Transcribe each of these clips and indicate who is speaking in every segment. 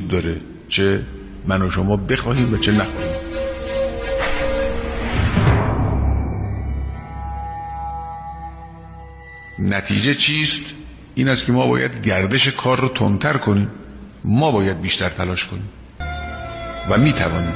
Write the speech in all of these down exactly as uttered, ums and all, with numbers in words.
Speaker 1: داره، چه من و شما بخواهیم و چه نخواهیم. نتیجه چیست؟ این است که ما باید گردش کار رو تندتر کنیم، ما باید بیشتر تلاش کنیم و میتوانیم.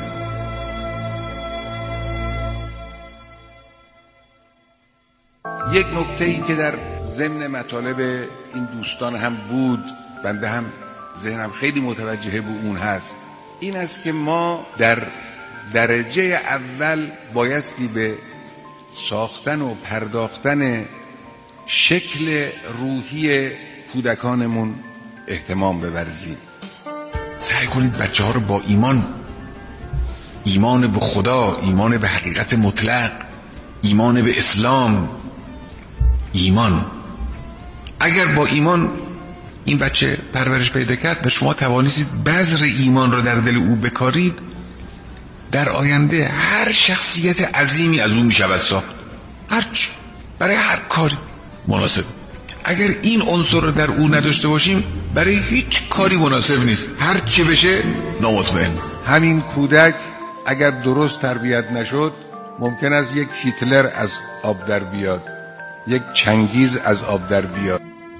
Speaker 2: یک نکته ای که در ضمن مطالب این دوستان هم بود، بنده هم ذهنم خیلی متوجه به اون هست، این است که ما در درجه اول بایستی به ساختن و پرداختن شکل روحی کودکانمون اهتمام بورزیم.
Speaker 1: سعی کنید بچه ها رو با ایمان، ایمان به خدا، ایمان به حقیقت مطلق، ایمان به اسلام، ایمان، اگر با ایمان این بچه پرورش پیدا کرد و شما توانستید بذر ایمان رو در دل او بکارید، در آینده هر شخصیت عظیمی از او می شود ساخت، هرچی، برای هر کاری مناسب. اگر این عنصر رو در او نداشته باشیم برای هیچ کاری مناسب نیست، هر چی بشه نامطمئن.
Speaker 2: همین کودک اگر درست تربیت نشد ممکن است یک هیتلر از آب در بیاد، یک چنگیز از آب در بیاد.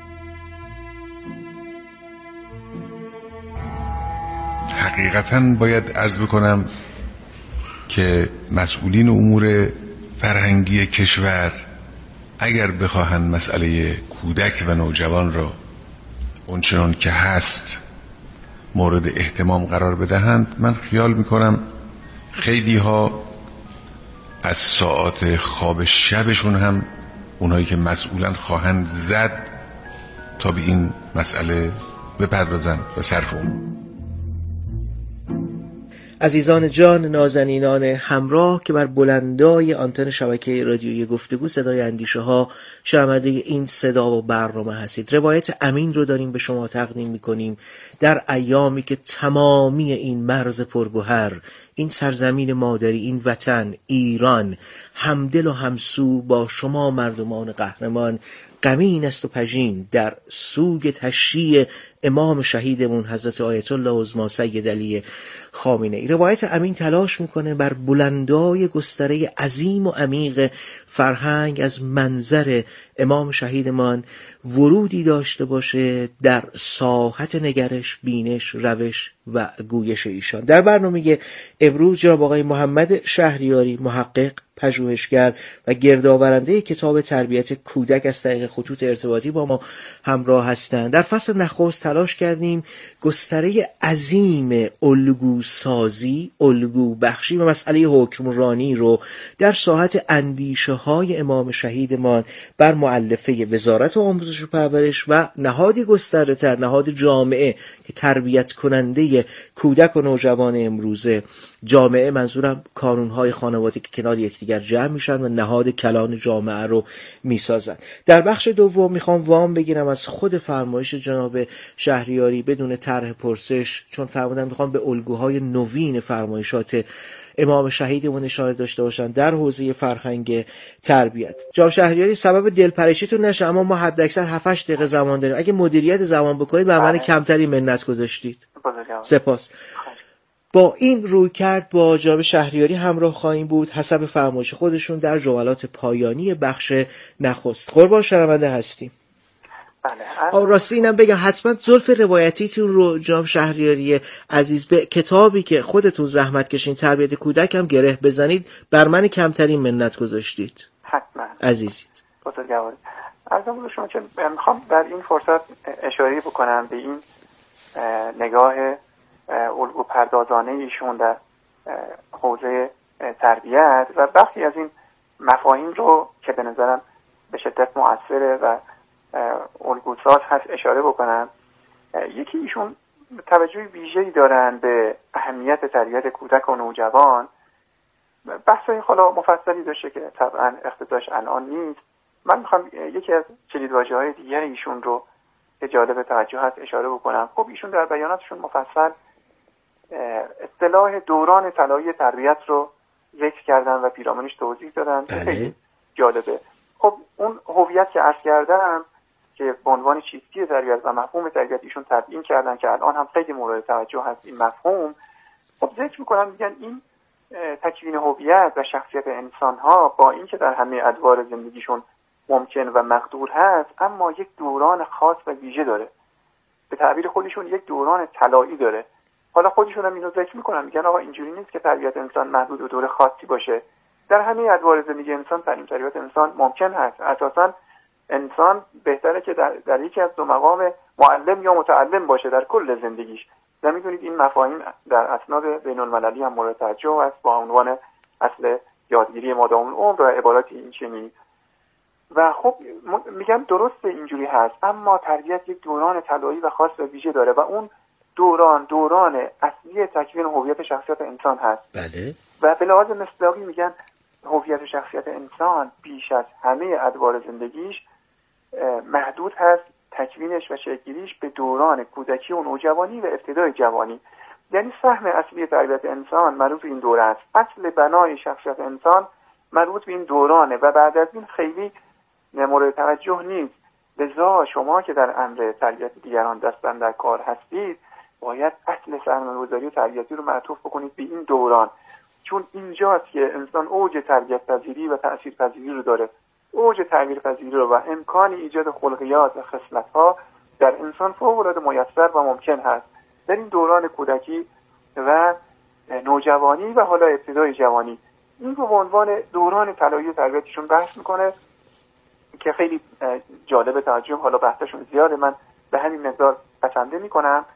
Speaker 1: حقیقتاً باید عرض بکنم که مسئولین امور فرهنگی کشور اگر بخواهند مسئله کودک و نوجوان را اونچنان که هست مورد اهتمام قرار بدهند، من خیال میکنم خیلی ها از ساعات خواب شبشون هم اونایی که مسئولن خواهند زد تا به این مسئله بپردازند و صرف اون.
Speaker 3: عزیزان جان، نازنینان همراه که بر بلندای آنتن شبکه رادیویی گفتگو صدای اندیشه ها شنونده این صدا و برنامه هستید، روایت امین رو داریم به شما تقدیم میکنیم در ایامی که تمامی این مرز پرگوهر، این سرزمین مادری، این وطن ایران همدل و همسو با شما مردمان قهرمان غمین است و پژین در سوگ تشییع امام شهیدمون حضرت آیت الله عظما سید علی خامنه ای. روایت امین تلاش میکنه بر بلندای گستره عظیم و عمیق فرهنگ از منظر امام شهیدمان ورودی داشته باشه در ساحت نگرش، بینش، روش و گویش ایشان. در برنامه امروز جناب آقای محمد شهریاری، محقق، پژوهشگر و گردآورنده کتاب تربیت کودک از طریق خطوط ارتباطی با ما همراه هستند. در فصل نخست تلاش کردیم گستره عظیم الگو سازی، الگو بخشی و مسئله حکمرانی رو در ساحت اندیشه های امام شهیدمان بر مؤلفه وزارت آموزش و پرورش و نهادی گسترده تر، نهاد جامعه که تربیت کننده کودک و نوجوان امروزه، جامعه منظورم کانونهای خانوادگی که کنار یکدیگر جمع میشن و نهاد کلان جامعه رو میسازن. در بخش دوم میخوام وام بگیرم از خود فرمایش جناب شهریاری بدون طرح پرسش، چون فرمودن میخوام به الگوهای نوین فرمایشات امام شهیدمون اشاره داشته باشن در حوزه فرهنگ تربیت. جناب شهریاری، سبب دلپریشیتون نشه اما ما حد اکثر هفت هشت دقیقه زمان داریم، اگه مدیریت زمان بکنید به من کمتری منت گذاشتید. سپاس. با این روی کرد با جناب شهریاری همراه خواهیم بود حسب فرمایش خودشون در جملات پایانی بخش نخست. قربان شنونده هستیم. بله. راستی اینم بگم حتما زلف روایتیتون رو جناب شهریاری عزیز به کتابی که خودتون زحمت کشین تربیت کودک هم گره بزنید، بر من کمترین منت گذاشتید.
Speaker 4: حتما.
Speaker 3: عزیزید.
Speaker 4: بزرگوارید. عرضم به شما که میخوام در این فرصت اشاره بکنم به این نگاه الگو پردازانه ایشون در حوزه تربیت و بخشی از این مفاهیم رو که به نظرم به شدت مؤثره و الگوساز هست اشاره بکنم. یکی ایشون توجه ویژه‌ای دارن به اهمیت تربیت کودک و نوجوان. بحثای حالا مفصلی داشته که طبعا اختصاصش الان نیست. من میخوام یکی از کلیدواژه‌های دیگر ایشون رو که جالب توجه هست اشاره بکنم. خب ایشون در بیاناتشون مفصل اصطلاح دوران طلایی تربیت رو ذکر کردن و پیرامونش توضیح دادن. خیلی جالبه. خب اون هویت که عرض کردم که به عنوان چیستی تربیت و مفهوم تربیت ایشون تبیین کردن که الان هم خیلی مورد توجه هست این مفهوم. خب ذکر میکنن میگن این تکوین هویت و شخصیت انسان ها با اینکه در همه ادوار زندگیشون ممکن و مقدور هست، اما یک دوران خاص و ویژه داره. به تعبیر خودشون یک دوران طلایی داره. حالا خودشون هم اینو ذکر میکنن، میگن آقا اینجوری نیست که تربیت انسان محدود به دوره خاصی باشه. در همه ادوار زندگی انسان تعلیم تربیت انسان ممکن هست. اساساً انسان بهتره که در, در یکی از دو مقام معلم یا متعلم باشه در کل زندگیش. و میدونید این مفاهیم در اسناد بین المللی هم مورد توجه است با عنوان اصل یادگیری مادام العمر و عباراتی این چنینی. و خب میگم درسته اینجوری هست، اما تربیت یک دوران طلایی و خاص و ویژه داره و اون دوران دوران اصلی تکوین هویت شخصیت انسان هست.
Speaker 3: بله.
Speaker 4: و به لحاظ مصداقی میگن هویت شخصیت انسان بیش از همه ادوار زندگیش محدود هست تکوینش و شکل‌گیریش به دوران کودکی و نوجوانی و ابتدای جوانی. یعنی سهم اصلی تربیت انسان مربوط به این دوره است. اصل بنای شخصیت انسان مربوط به این دورانه و بعد از این خیلی مورد توجه نیست. لذا شما که در امر تربیت دیگران دستن در کار هستید باید اصل سرمایه‌گذاری تربیتی رو معطوف بکنید به این دوران، چون اینجاست که انسان اوج تربیت پذیری و تأثیر پذیری رو داره، اوج تغییر پذیری رو و امکان ایجاد خلقیات و خصلت‌ها در انسان فوق‌العاده میسر و ممکن هست در این دوران کودکی و نوجوانی و حالا ابتدای جوانی. این رو به عنوان دوران طلایی تربیتشون بحث میکنه که خیلی جالب توجه. حالا بحثشون زیاده، من به همین مقدار بسنده میکنم.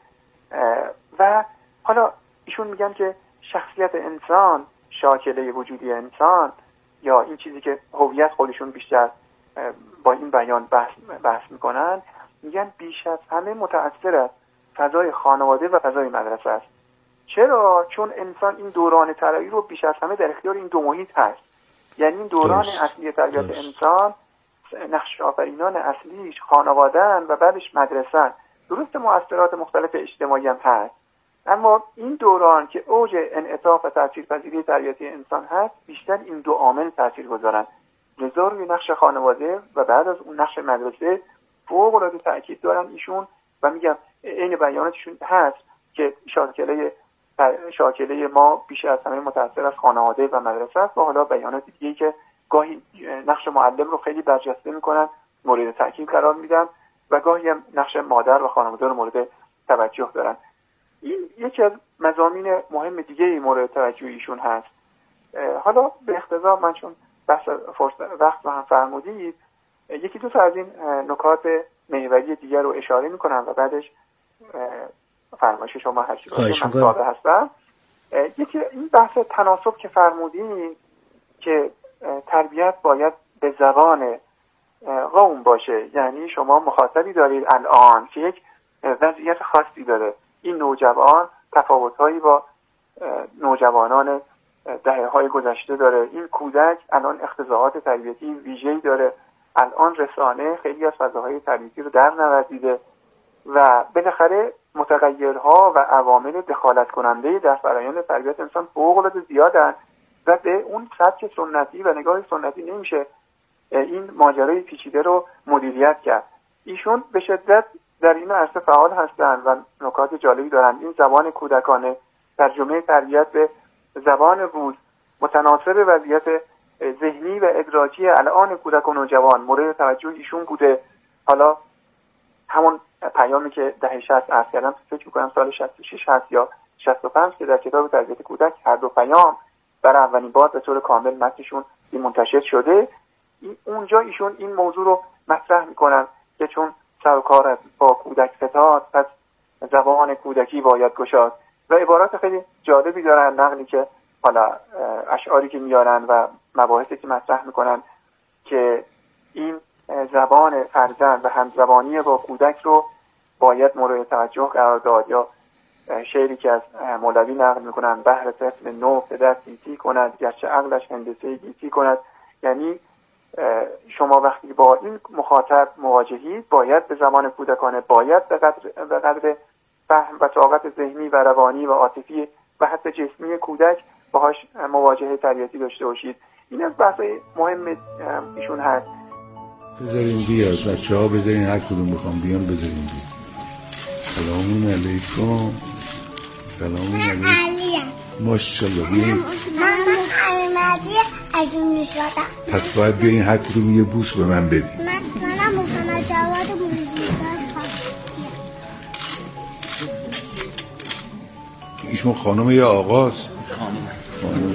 Speaker 4: و حالا ایشون میگن که شخصیت انسان، شاکله وجودی انسان یا این چیزی که هویت خودشون بیشتر با این بیان بحث, بحث میکنن، میگن بیش از همه متأثر از فضای خانواده و فضای مدرسه است. چرا؟ چون انسان این دوران طلایی رو بیش از همه در اختیار این دو محیط هست. یعنی این دوران درست. اصلی تربیت درست. انسان نقش آفرینان اصلیش خانواده‌اند و بعدش مدرسه. درست مؤثرات مختلف اجتماعی هم هست، اما این دوران که اوج انعطاف و تاثیرپذیری تربیتی انسان هست بیشتر این دو عامل تاثیر گذارن. لذا روی نقش خانواده و بعد از اون نقش مدرسه فوق‌العاده تاکید دارن ایشون و میگم عین بیاناتشون هست که شاکله شاکله ما بیش از همه متأثر از خانواده و مدرسه است و حالا بیانات دیگه‌ای که گاهی نقش معلم رو خیلی برجسته میکنن مورد تاکید قرار میدن و گاهی هم نقش مادر و خانواده رو مورد توجه دارن. این یکی از مضامین مهم دیگه مورد توجه ایشون هست. حالا به اقتضا من چون بحث فرصت وقت رو هم فرمودید یکی دو تا از این نکات محوری دیگر رو اشاره میکنم و بعدش فرمایش شما هر چی باشه من ساده هستم. یکی این بحث تناسب که فرمودید که تربیت باید به زبان قوم باشه، یعنی شما مخاطبی دارید الان که یک وضعیت خاصی داره، این نوجوان تفاوت‌هایی با نوجوانان دهه‌های گذشته داره، این کودک الان اقتضاعات تربیتی ویژه‌ای داره، الان رسانه خیلی از فضاهای تربیتی رو در نوردیده و بالاخره متغیرها و عوامل دخالت کننده در فرآیند تربیت انسان فوق‌العاده زیادن و به اون سبک سنتی و نگاه سنتی نمیشه این ماجرای پیچیده رو مدیریت کرد. ایشون به شدت در این عرصه فعال هستند و نکات جالبی دارن. این زبان کودکانه، ترجمه تربیت به زبان روز، متناسب وضعیت ذهنی و ادراکی الان کودک و نوجوان مورد توجه ایشون بوده. حالا همون پیامی که دهه شصت عرض کردم فکر می‌کنم سال شصت و شش هست یا شصت و پنج که در کتاب تربیت کودک هر دو پیام برای اولین بار به طور کامل متنشون منتشر شده. اونجا ایشون این موضوع رو مطرح میکنن که چون سر و کار با کودک فتاد پس زبان کودکی باید گشاد و عبارات خیلی جالبی دارن، نقلی که حالا اشعاری که میارن و مباحثی که مطرح میکنن که این زبان فرزند و همزبانی با کودک رو باید مورد توجه قرار داد. یا شعری که از مولوی نقل میکنن بهر طفل نو پدر گیتی کند گرچه عقلش هندسه گیتی کند. یعنی شما وقتی با این مخاطب مواجهید باید به زبان کودکانه، باید به قدر, به قدر فهم و طاقت ذهنی و روانی و عاطفی و حتی جسمی کودک باهاش مواجهه تربیتی داشته باشید. این از بحث‌های مهم ایشون هست.
Speaker 2: بذارین بیاد بچه ها، بذارین هر کدوم بخوام بیان بذارین بیاد. سلام علیکم. سلام علیکم. ماشاءالله. بیاین.
Speaker 5: من محمدی عجونی شدم.
Speaker 2: پس باید بیاین هر کدوم یه بوس به من بدین.
Speaker 5: من منم محمد جواد موزیدار
Speaker 2: ایشون خانم یا آقاست؟ خانم.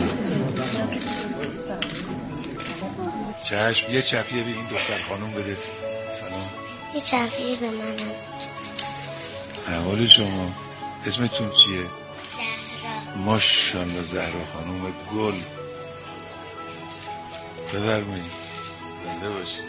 Speaker 2: چشم. یه چفیه به این دختر خانم بده. سلام.
Speaker 5: یه چفیه به منم.
Speaker 2: احوال شما؟ اسمتون چیه؟
Speaker 5: زهرا.
Speaker 2: ماشاءالله زهرا خانم گل. بفرمایید. زنده باشید.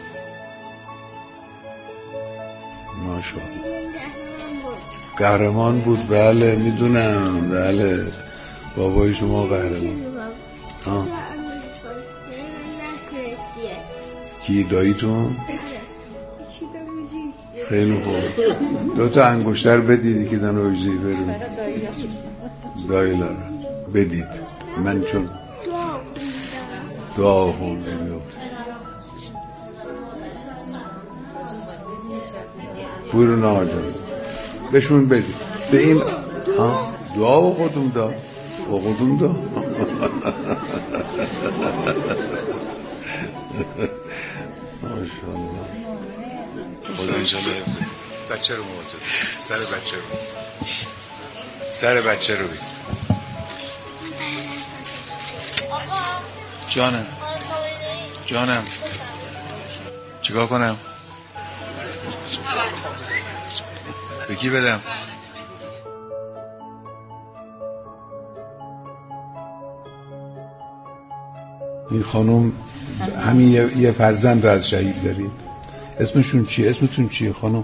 Speaker 2: ماشاءالله. قهرمان بود. بله میدونم. بله بابای شما قهرمان. ها کی؟ داییتون؟ خیلی خوب. دو تا انگشتر بدید که دن روزی بریم دایلا رو بدید. من چون دعا خوندم بورو ناجان بهشون بدید. به این ها دعا و خودم دا و خودم دا ماشاءالله. خدا انشالله حفظه. بچه رو مواظب. سر بچه رو سر بچه رو بید. جانم جانم چیکار کنم؟ به کی بدم؟ این خانم همین یه, یه فرزند رو از شهید دارید. اسمشون چیه؟ اسمتون چیه خانم؟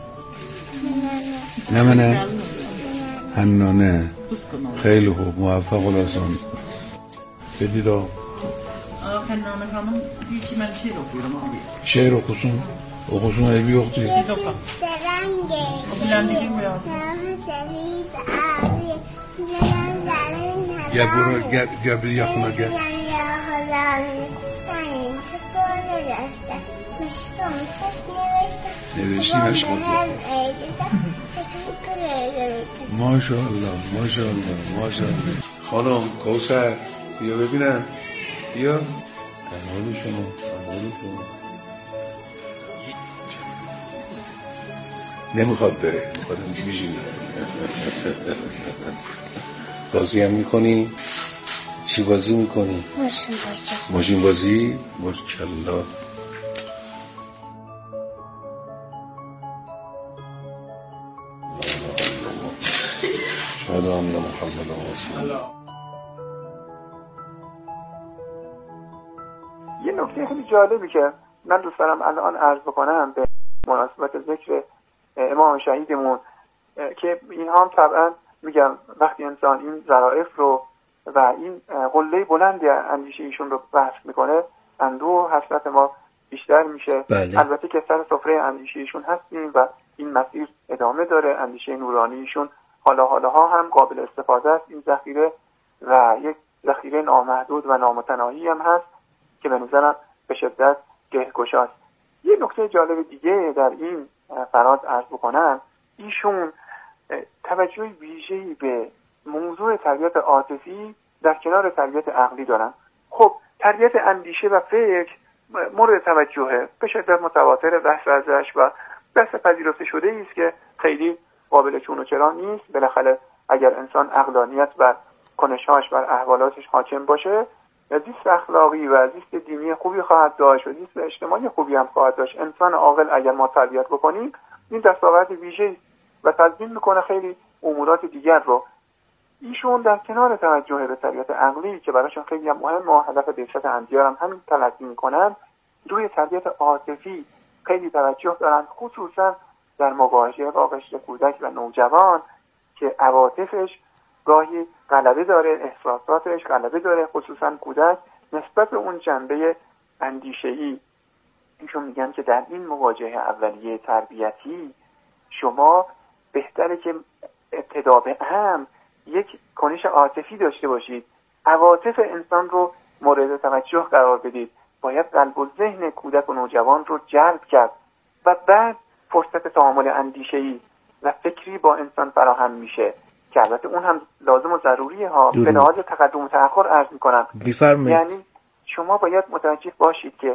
Speaker 2: نه منه حنانه. خیلی خوب. موفق الاسان. بدید آقا.
Speaker 6: حنانه خانم بیشی من شیر okuyorum abi.
Speaker 2: Şehir okusun. Okusun evi yok diyor. Gel buraya gel, gel bir yakına gel. نوشتی مشکل ماشاءالله ماشاءالله ماشاءالله. خانم کوثر بیا ببینم. بیا. احوال شما احوال شما. نمیخواد بره. میخواد اینجا بشینی. بازی هم میکنی؟ چی بازی میکنی؟
Speaker 5: ماشین بازی.
Speaker 2: ماشین بازی؟ ماشاءالله. شهد ان محمد رسول الله.
Speaker 4: یه نکته خیلی جالبی که من دوست دارم الان عرض بکنم به مناسبت ذکر امام شهیدمون که اینها هم طبعا میگم وقتی انسان این ظرافت رو و این قله بلند اندیشه ایشون رو بحث میکنه اندوه حسرت ما بیشتر میشه.
Speaker 3: بله.
Speaker 4: البته که سر سفره اندیشه ایشون هستیم و این مسیر ادامه داره. اندیشه نورانی ایشون حالا حالاها هم قابل استفاده است این ذخیره و یک ذخیره نامحدود و نامتناهی هم هست که به نظرم به شدت گهگشاست. یه نکته جالب دیگه در این فراز عرض بکنم، ایشون توجه ویژه‌ای به موضوع تربیت عاطفی در کنار تربیت عقلی دارن. خب تربیت اندیشه و فکر مورد توجهه، به شدت متواتر بحث ازش و بحث پذیرفته شده است که خیلی قابل چون و چرا نیست. بالاخره اگر انسان عقلانیت بر کنش‌هاش بر احوالاتش حاکم باشه، زیست اخلاقی و زیست دینی خوبی خواهد داشت و زیست اجتماعی خوبی هم خواهد داشت. انسان عاقل اگر ما تربیت بکنیم این دستاورد ویژه‌ای و تضمین میکنه خیلی امورات دیگر رو. ایشون در کنار توجه به تربیت عقلی که براشون خیلی هم مهم و هدف بعثت انبیا هم همین تلقی میکنن، روی تربیت عاطفی خیلی توجه دارن، خصوصا در مواجهه با قشر کودک و نوجوان که عواطفش گاهی غلبه داره، احساساتش غلبه داره، خصوصا کودک نسبت به اون جنبه اندیشه‌ای. ایشون میگن که در این مواجهه اولیه تربیتی شما بهتره که ابتدا به هم یک کنش عاطفی داشته باشید، عواطف انسان رو مورد توجه قرار بدید باید قلب و ذهن کودک و نوجوان رو جلب کرد و بعد فرصت تعامل اندیشه‌ای و فکری با انسان فراهم میشه که البته اون هم لازم و ضروریه ها. به لحاظ تقدم و تأخر عرض میکنم، یعنی شما باید متوجه باشید که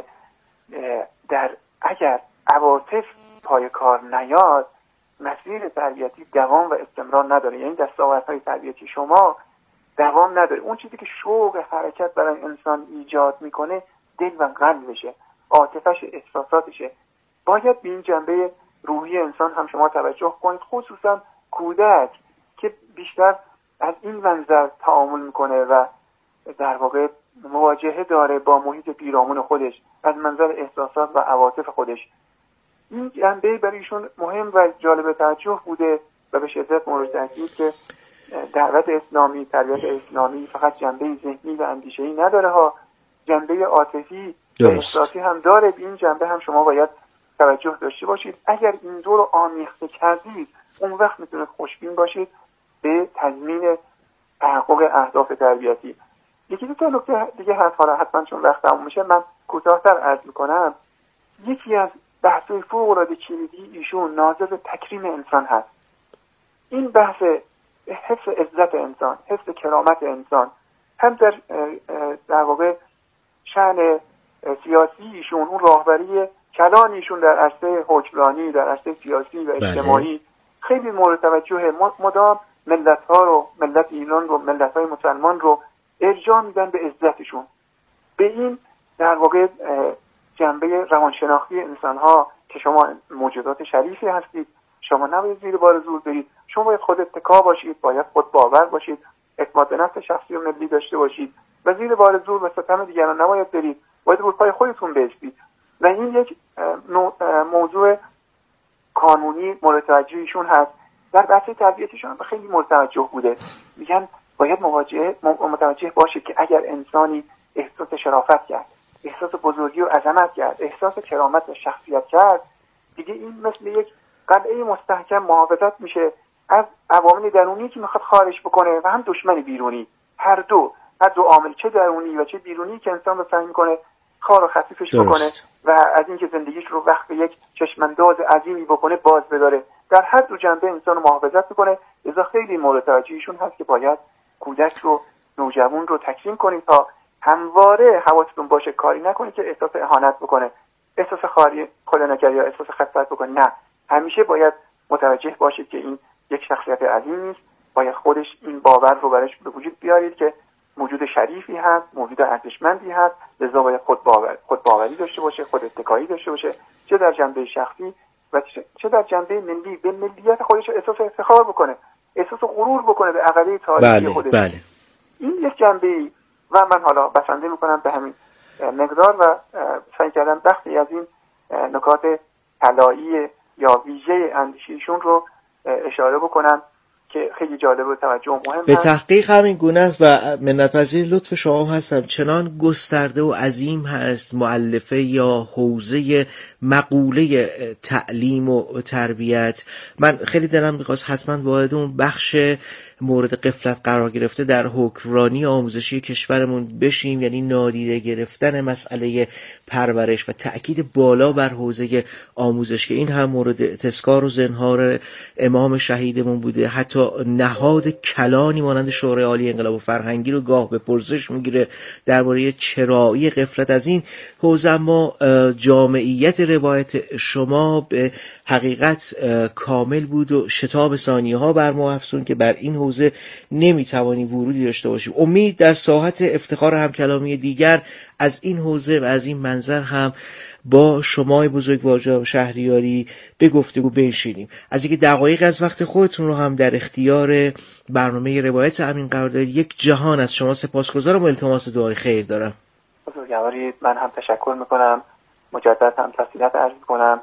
Speaker 4: در اگر عواطف پای کار نیاد، مسیر تربیتی دوام و استمرار نداره. یعنی دستاوردهای تربیتی شما دوام نداره. اون چیزی که شوق حرکت برای انسان ایجاد میکنه دل و قلبشه، عاطفش، احساساتشه. باید به این جنبه روحی انسان هم شما توجه کنید، خصوصا کودک که بیشتر از این منظر تعامل میکنه و در واقع مواجهه داره با محیط پیرامون خودش از منظر احساسات و عواطف خودش. این جنبه برایشون مهم و جالب توجه بوده و به شدت مورد تاکید که دعوت اسلامی، تربیت اسلامی فقط جنبه ذهنی و اندیشه‌ای نداره ها، جنبه عاطفی و احساسی هم داره. به این جنبه هم شما باید توجه داشته باشید. اگر این دو رو آمیخته کردید، اون وقت میتونید خوشبین باشید به تضمین تحقق اهداف تربیتی. یکی دو تا نکته دیگه هست، حالا حتما چون وقت تموم میشه من کوتاه‌تر عرض میکنم. یکی از بحث‌های فوق‌العاده کلیدی ایشون ناظر تکریم انسان هست. این بحث حفظ عزت انسان، حفظ کرامت انسان، هم در در واقع شأن سیاسی ایشون، اون راهبری کلان ایشون در عرصه حکمرانی، در عرصه سیاسی و اجتماعی خیلی مورد توجهه. مدام ملت‌ها رو، ملت ایران رو، ملت‌های مسلمان رو ارجاع میدن به عزتشون. به این در واقع جنبه روانشناختی انسان‌ها که شما موجودات شریفی هستید، شما نباید زیر بار زور برید، شما باید خود اتکا باشید، باید خود باور باشید، اعتماد به نفس شخصی و ملی داشته باشید و زیر بار زور و ستم دیگران نباید برید، باید روی پای خودتون بایستید. و این یک موضوع قانونی مورد توجه ایشون هست. در بحث تربیتشون هم خیلی مورد توجه بوده. میگن باید مواجه متوجه باشید که اگر انسانی احساس شرافت کرد، احساس بزرگی و عظمت کرد، احساس کرامت و شخصیت کرد، دیگه این مثل یک قلعه مستحکم محافظت میشه از عوامل درونی که میخواد خارج بکنه و هم دشمن بیرونی. هر دو هر دو عامل، چه درونی و چه بیرونی، که انسان رو سعی میکنه خار و خفیفش بکنه و از اینکه زندگیش رو وقت به یک چشمانداز عظیمی بکنه باز بداره. در هر دو جنبه انسان رو محافظت میکنه. لذا خیلی مورد توجهشون هست که باید کودک رو، نوجوان رو تکریم کنید تا همواره حواستون باشه کاری نکنید که احساس اهانت بکنه، احساس خاری خودنگری یا احساس خفت بکنه. نه، همیشه باید متوجه باشید که این یک شخصیت عظیمی است. باید خودش این باور رو برش به وجود بیارید که موجود شریفی هست، موجود ارزشمندی هست. لذا باید خود باور خود باوری داشته باشه، خود اتکایی داشته باشه، چه در جنبه شخصی و چه در جنبه ملی. به ملیت خودش احساس افتخار بکنه، احساس غرور بکنه به عقیده تاریخی
Speaker 3: بله،
Speaker 4: خودش.
Speaker 3: بله.
Speaker 4: این یک جنبه‌ای و من حالا بسنده میکنم به همین مقدار و سعی کردم بخشی از این نکات طلایی یا ویژه اندیشیشون رو اشاره بکنم که خیلی جالب و توجه و مهم
Speaker 3: به
Speaker 4: هست.
Speaker 3: تحقیق همین گونه است و منتپذیر لطف شما هستم. چنان گسترده و عظیم هست مؤلفه یا حوزه مقوله تعلیم و تربیت. من خیلی دلم می‌خواست حتما وارد اون بخش مورد غفلت قرار گرفته در حکمرانی آموزشی کشورمون بشیم، یعنی نادیده گرفتن مسئله پرورش و تأکید بالا بر حوزه آموزش، که این هم مورد تذکار و زنهار امام شهیدمون بوده. حتی نهاد کلانی مانند شورای عالی انقلاب و فرهنگی رو گاه به پرسش میگیره درباره چرایی غفلت از این حوزه. اما جامعیت روایت شما به حقیقت کامل بود و شتاب ثانیه ها بر ما افزون که بر این حوزه نمیتوانی ورودی داشته باشیم. امید در ساحت افتخار همکلامی دیگر از این حوزه و از این منظر هم با شما بزرگوار شهریاری به گفتگو بنشینیم. از اینکه دقایق از وقت خودتون رو هم در اختیار برنامه روایت امین قرار دادید، یک جهان از شما سپاسگزارم و التماس دعای خیر دارم.
Speaker 4: بزرگوارید، من هم تشکر میکنم، مجدد هم تسلیت عرض میکنم.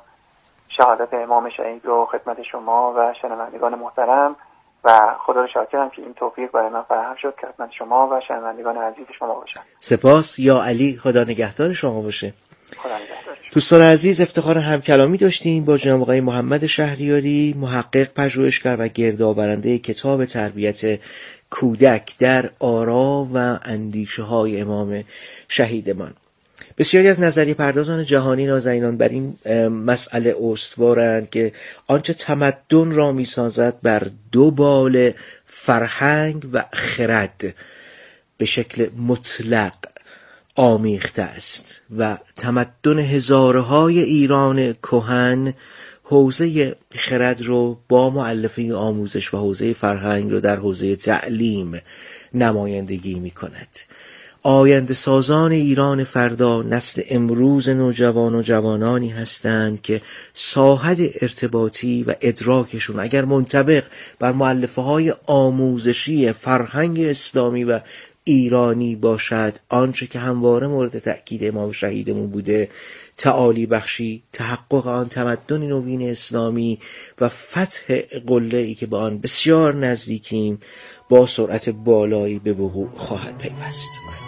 Speaker 4: شهادت امام شهید رو خدمت شما و شنوندگان محترم و خدا رو شاکرم که این توفیق برای من فراهم شد که خدمت شما و شنوندگان عزیز شما باشم.
Speaker 3: سپاس. یا علی، خدا نگهدار شما باشه.
Speaker 4: خدا نگهدار.
Speaker 3: دوستان عزیز، افتخار همکلامی داشتیم با جناب آقای محمد شهریاری، محقق، پژوهشگر و گردآورنده کتاب تربیت کودک در آرا و اندیشه های امام شهیدمان. بسیاری از نظریه پردازان جهانی نازنینان بر این مسئله استوارند که آنچه تمدن را می‌سازد بر دو بال فرهنگ و خرد به شکل مطلق آمیخته است و تمدن هزارهای ایران کهن حوزه خرد رو با مؤلفه آموزش و حوزه فرهنگ رو در حوزه تعلیم نمایندگی می کند. آینده سازان ایران فردا نسل امروز نوجوان و جوانانی هستند که ساحت ارتباطی و ادراکشون اگر منطبق بر مؤلفه های آموزشی فرهنگ اسلامی و ایرانی باشد، آنچه که همواره مورد تأکید امام شهیدمون بوده، تعالی بخشی، تحقق آن تمدن نوین اسلامی و فتح قله‌ای که به آن بسیار نزدیکیم با سرعت بالایی به وقوع خواهد پیوست.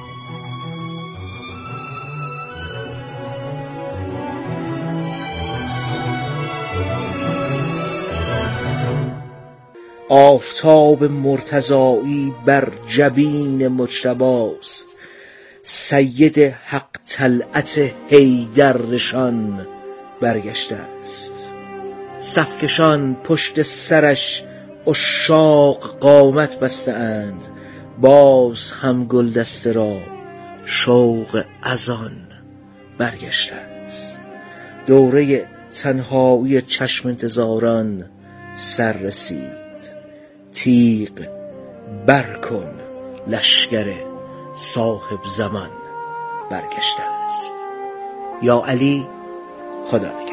Speaker 3: آفتاب مرتضایی بر جبین مجتباست، سید حق طلعت حیدر نشان برگشته است. صفکشان پشت سرش عشاق قامت بسته اند، باز هم گلدسته را شوق ازان برگشته است. دوره تنهایی چشم انتظاران سر رسید، تیغ برکن لشکر صاحب زمان برگشته است. یا علی، خدا نگهدار.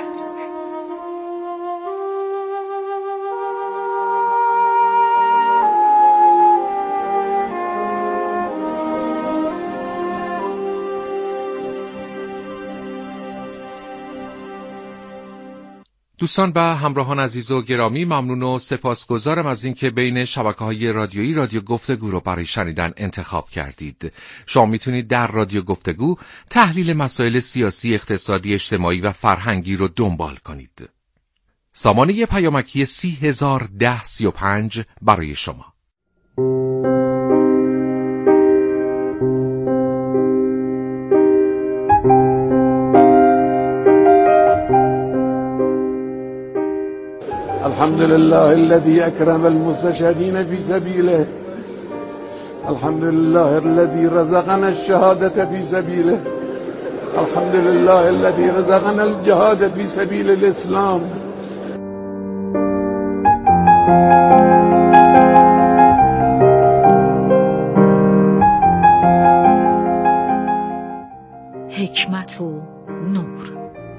Speaker 7: دوستان و همراهان عزیز و گرامی، ممنون و سپاسگزارم از اینکه بین شبکه‌های رادیویی رادیو گفتگو رو برای شنیدن انتخاب کردید. شما میتونید در رادیو گفتگو تحلیل مسائل سیاسی، اقتصادی، اجتماعی و فرهنگی رو دنبال کنید. سامانه پیامکی سی هزار ده سی و پنج برای شما.
Speaker 8: الحمد لله الذي أكرم المستشهدين في سبيله. الحمد لله الذي رزقنا الشهادة في سبيله. الحمد لله الذي رزقنا الجهاد في سبيل الإسلام.
Speaker 9: حکمت و نور.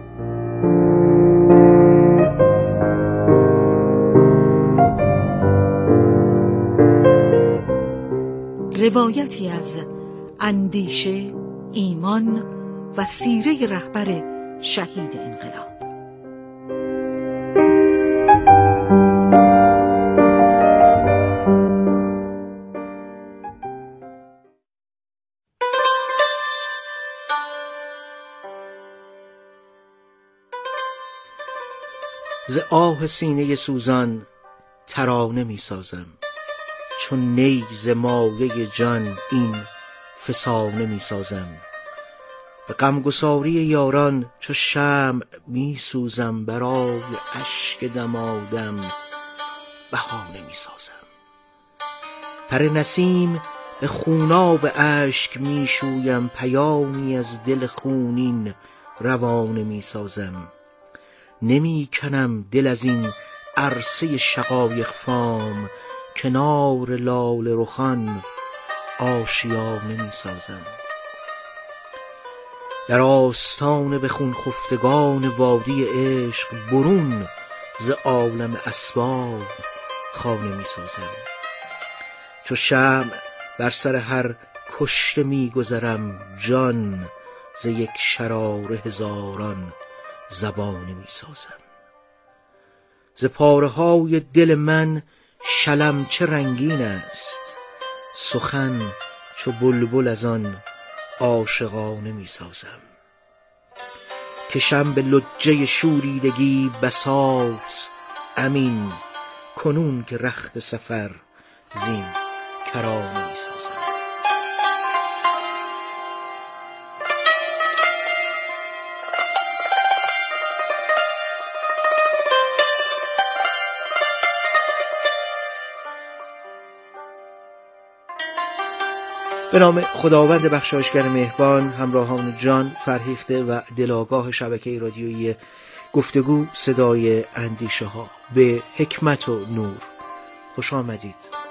Speaker 9: روایتی از اندیشه، ایمان و سیره رهبر شهید انقلاب.
Speaker 3: ز آه سینه سوزان ترانه می سازم، چون نی ز مایه جان این فسانه می سازم. به غمگساری یاران چو شمع می سوزم، برای اشک دمادم بهانه می سازم. پر نسیم به خوناب اشک می شویم، پیامی از دل خونین روانه می سازم. نمی کنم دل از این عرصه شقایق فام، کنار لاله رخان آشیانه می سازم. در آستان به خون خفتگان وادی عشق، برون ز عالم اسباب خانه می سازم. چو شمع بر سر هر کشته می گذرم، جان ز یک شراره هزاران زبانه می سازم. ز پاره های دل من شلم چه رنگین است، سخن چو بلبل از آن عاشقانه می سازم. کشم به لجه شوریدگی بساط امین، کنون که رخت سفر زین کرانه می سازم. به نام خداوند بخشایشگر مهربان، همراهان جان فرهیخته و دلاگاه شبکه رادیویی گفتگو صدای اندیشه ها، به حکمت و نور خوش آمدید.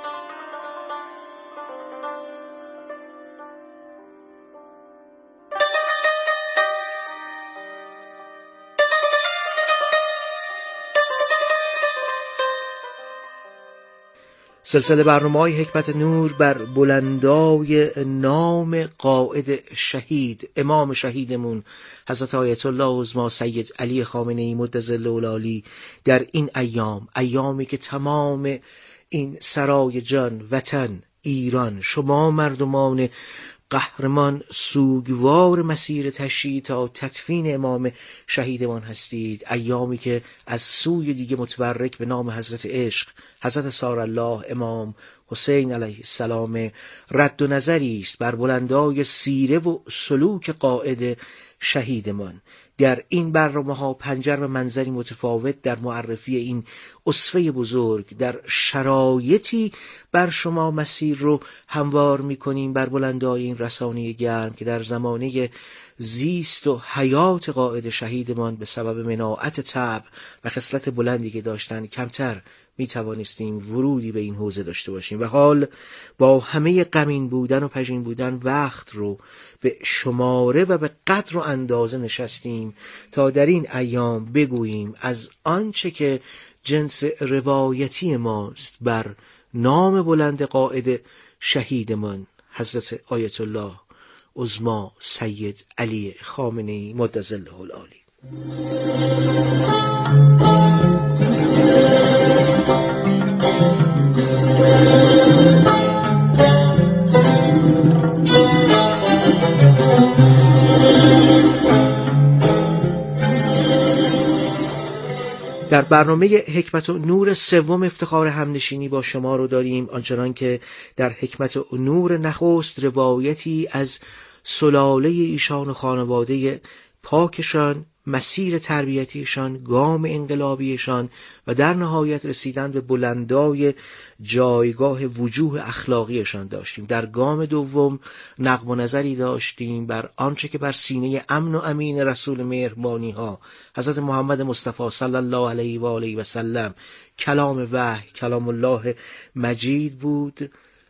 Speaker 3: سلسله برنامه‌های حکمت نور بر بلندای نام قائد شهید، امام شهیدمون حضرت آیت الله عظما سید علی خامنه‌ای مدظله العالی در این ایام، ایامی که تمام این سرای جان، وطن ایران، شما مردمان قهرمان سوگوار مسیر تشییع تا تدفین امام شهیدمان هستید، ایامی که از سوی دیگه متبرک به نام حضرت عشق، حضرت سارالله امام حسین علیه السلام رد و نظری است بر بلندای سیره و سلوک قائد شهیدمان. در این برنامه ها پنجر و منظری متفاوت در معرفی این اسوه بزرگ، در شرایطی بر شما مسیر رو هموار میکنیم بر بلندای این رسانه گرم که در زمانه زیست و حیات قائد شهیدمان به سبب مناعت طبع و خصلت بلندی که داشتن کمتر می توانستیم ورودی به این حوزه داشته باشیم و حال با همه غمین بودن و پژین بودن وقت رو به شماره و به قدر و اندازه نشستیم تا در این ایام بگوییم از آنچه که جنس روایتی ماست بر نام بلند قائد شهیدمان حضرت آیت الله عظما سید علی خامنه‌ای مدظله العالی. در برنامه حکمت و نور سوم افتخار همنشینی با شما رو داریم، آنچنان که در حکمت و نور نخست روایتی از سلاله ایشان و خانواده پاکشان، مسیر تربیتیشان، گام انقلابیشان و در نهایت رسیدن به بلندای جایگاه وجوه اخلاقیشان داشتیم. در گام دوم نقب و نظری داشتیم بر آنچه که بر سینه امن و امین رسول مهربانی ها حضرت محمد مصطفی صلی الله علیه و آله و سلم کلام وحی، کلام الله مجید بود.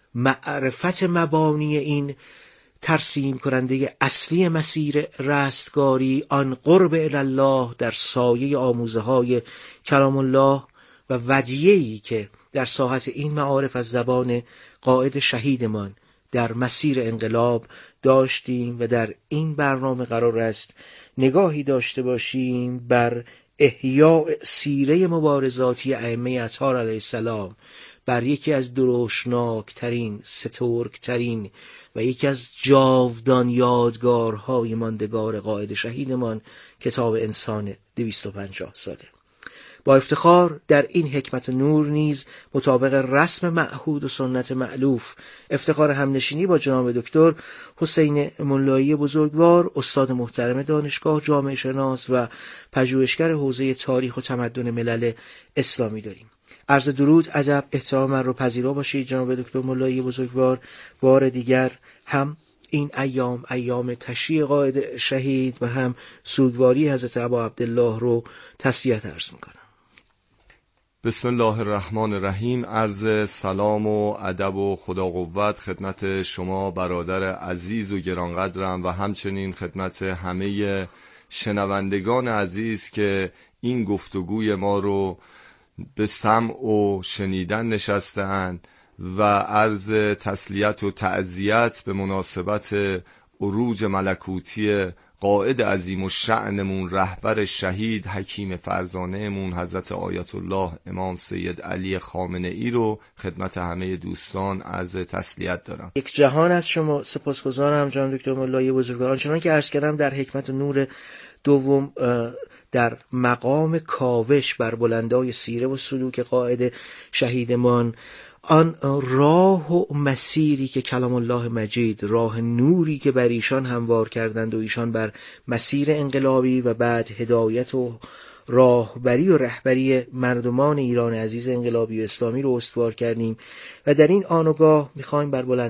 Speaker 3: معرفت مبانی این ترسیم کننده اصلی مسیر رستگاری، آن قرب الله در سایه آموزه های کلام الله و ودیعی که در ساحت این معارف از زبان قائد شهیدمان در مسیر انقلاب داشتیم و در این برنامه قرار است نگاهی داشته باشیم بر احیاء سیره مبارزاتی ائمه اطهار علیه السلام، بر یکی از دروشناکترین، سترگترین و یکی از جاودان یادگارهای ماندگار قائد شهیدمان، کتاب انسان دویست و پنجاه ساله. با افتخار در این حکمت نور نیز مطابق رسم معهود و سنت مألوف افتخار همنشینی با جناب دکتر حسین ملایی بزرگوار، استاد محترم دانشگاه، جامعه شناس و پژوهشگر حوزه تاریخ و تمدن ملل اسلامی داریم. عرض درود، ادب، احترام من رو پذیرا باشید جناب دکتر ملایی بزرگوار. بار دیگر هم این ایام ایام تشییع قائد شهید و هم سوگواری حضرت ابا عبدالله رو تسلیت عرض میکنم.
Speaker 10: بسم الله الرحمن الرحیم. عرض سلام و ادب و خدا قوت خدمت شما برادر عزیز و گرانقدرم و همچنین خدمت همه شنوندگان عزیز که این گفتگوی ما رو به سمع و شنیدن نشسته‌اند و عرض تسلیت و تعزیت به مناسبت عروج ملکوتی قائد عظیم الشأنمون، رهبر شهید، حکیم فرزانه‌مون حضرت آیت الله امام سید علی خامنه‌ای رو خدمت همه دوستان عرض تسلیت دارم.
Speaker 3: یک جهان از شما سپاسگزارم جناب دکتر ملایی بزرگوار. آنچنان که عرض کردم در حکمت نور دوم در مقام کاوش بر بلندای سیره و سلوک قائد شهیدمان، آن راه و مسیری که کلام الله مجید، راه نوری که بر ایشان هموار کردند و ایشان بر مسیر انقلابی و بعد هدایت و راهبری و رهبری مردمان ایران عزیز انقلابی و اسلامی رو استوار کردیم و در این آنگاه میخوایم بر بلند